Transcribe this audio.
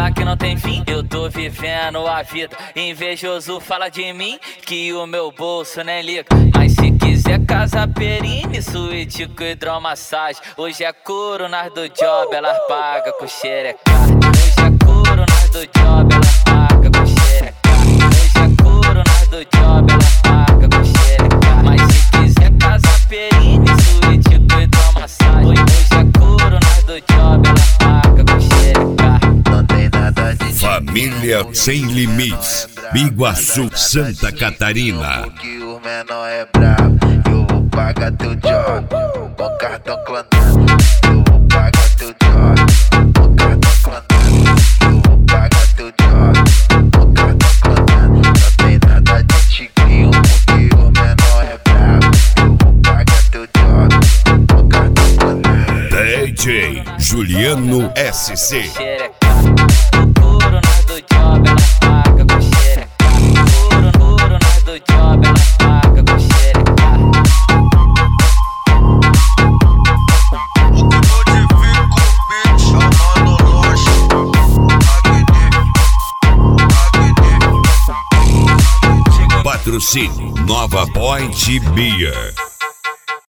falar que não tem fim, eu tô vivendo a vida. Invejoso fala de mim que o meu bolso nem liga. Mas se quiser casa perine, suíte com hidromassagem. Hoje é couro nas do job, elas pagam com xereca. Hoje é couro nas do job, elas pagam com xereca. Hoje é couro nas do job, elas pagam com xereca. Mas se quiser casa perine, suíte com hidromassagem. Hoje é couro nas do job, elas pagam com xereca. Não tem nada de Família Sem Limites, Biguaçu, Santa Catarina. que o menor é brabo, eu vou pagar teu job com cartão clonado. Eu vou pagar teu job com cartão clonado. Eu vou pagar teu job com cartão clonado. Não tem nada de tiquinho porque o menor é brabo. Eu vou pagar teu job com cartão clonado. DJ Juliano SC. Xereca, couro nas do job, elas pagam com xereca. Couro nas do job, elas pagam com xereca. Patrocínio Nova Point Beer.